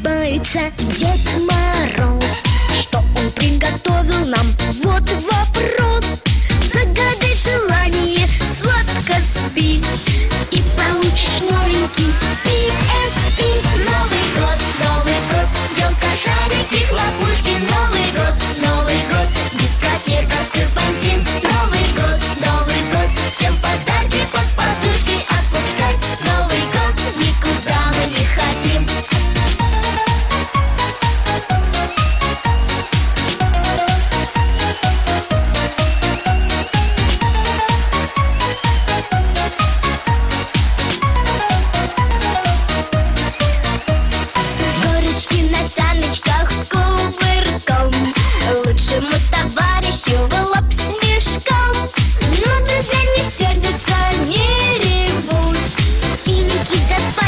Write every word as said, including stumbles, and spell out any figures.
улыбается Дед Мороз. Что он приготовил нам? Вот вопрос. Загадай желание, сладко спи, и получишь новенький пи эс пи. Новый год, Новый год, елка, шарики, хлопушки. Новый год, Новый год, дискотека, серпантин. Новый год, Новый год, всем подарки под подушки отпускать. Новый год, никуда мы не хотим. На саночках кувырком лучшему товарищу в лоб с мешком. Но друзья не сердятся, не ревут. Синенький да